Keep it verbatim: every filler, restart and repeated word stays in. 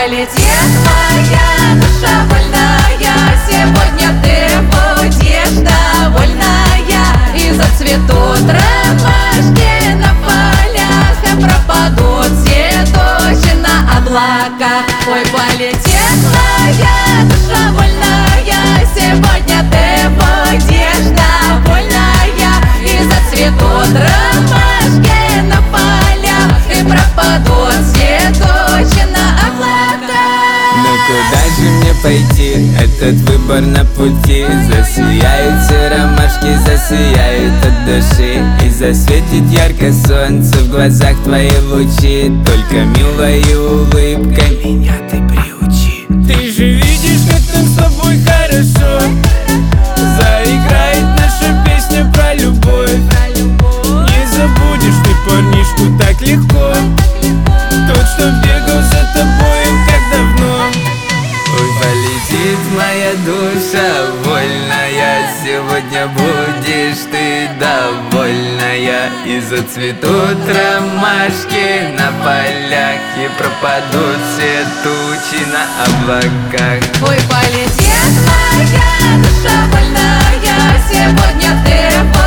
полетит моя душа больная, сегодня ты будешь довольная, и зацветут ромашки на полях, и пропадут все тучи на облаках. Ой, полетит моя душа больная, сегодня ты будешь довольная, и зацветут ромашки на полях, и пропадут все тучи на облаках. Но куда же мне пойти? Этот выбор на пути. Засияют все ромашки, засияют от души, и засветит ярко солнце в глазах твои лучи. Только милой улыбкой меня ты приучи. Ты же видишь, как нам с тобой хорошо. Заиграет наша песня про любовь. Не забудешь ты парнишку так легко, тот, что бегал за тобой, как давно. Ой, полетит моя душа вольная, сегодня будешь ты довольная, и зацветут ромашки на полях, и пропадут все тучи на облаках. Ой, полетит моя душа больная, сегодня ты